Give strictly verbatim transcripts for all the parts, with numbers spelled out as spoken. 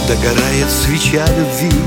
Догорает свеча любви,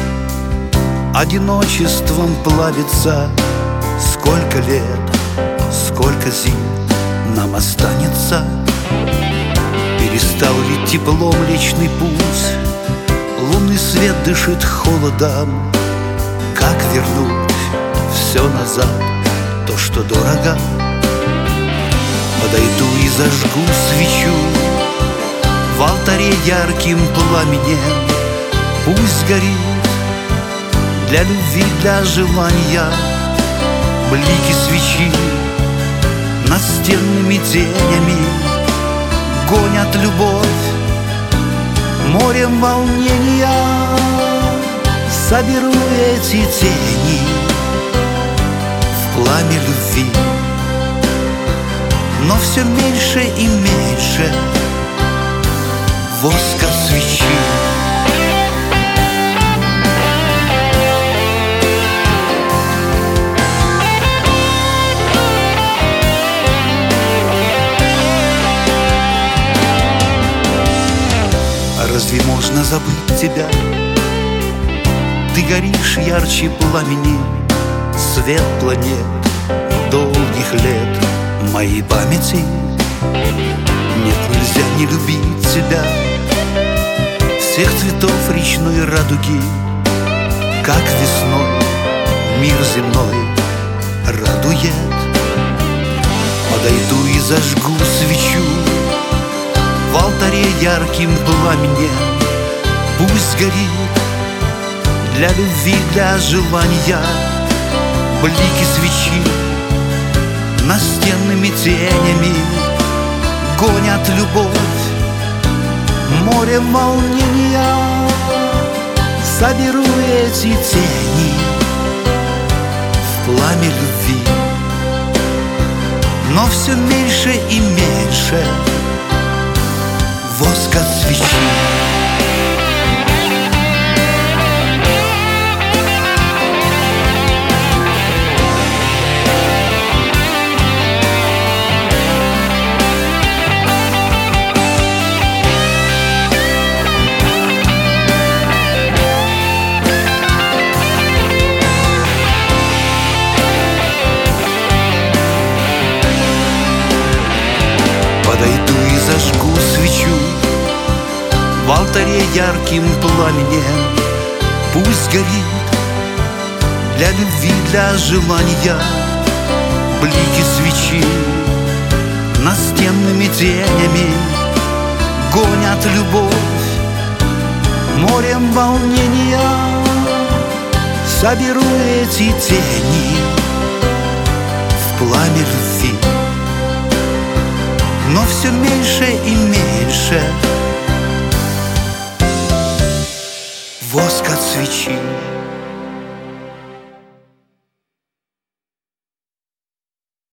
одиночеством плавится. Сколько лет, сколько зим нам останется? Перестал ли теплом личный путь? Лунный свет дышит холодом. Как вернуть все назад, то, что дорого? Подойду и зажгу свечу в алтаре ярким пламенем. Пусть горит для любви, для желания. Блики свечи настенными тенями гонят любовь морем волнения. Соберу эти тени в пламя любви, но все меньше и меньше воска свечи. А разве можно забыть тебя? Ты горишь ярче пламени, свет планет долгих лет моей памяти. Нет, нельзя не любить тебя, всех цветов речной радуги. Как весной мир земной радует. Подойду и зажгу свечу в алтаре ярким пламенем. Пусть горит для любви, для желания. Блики свечи настенными тенями гонят любовь морем волнения. Соберу эти тени в пламя любви, но все меньше и меньше воска свечи. Подойду и зажгу свечу в алтаре ярким пламенем. Пусть горит для любви, для желания. Блики свечи настенными тенями гонят любовь морем волнения. Соберу эти тени в пламя любви, но все меньше и меньше воск от свечи.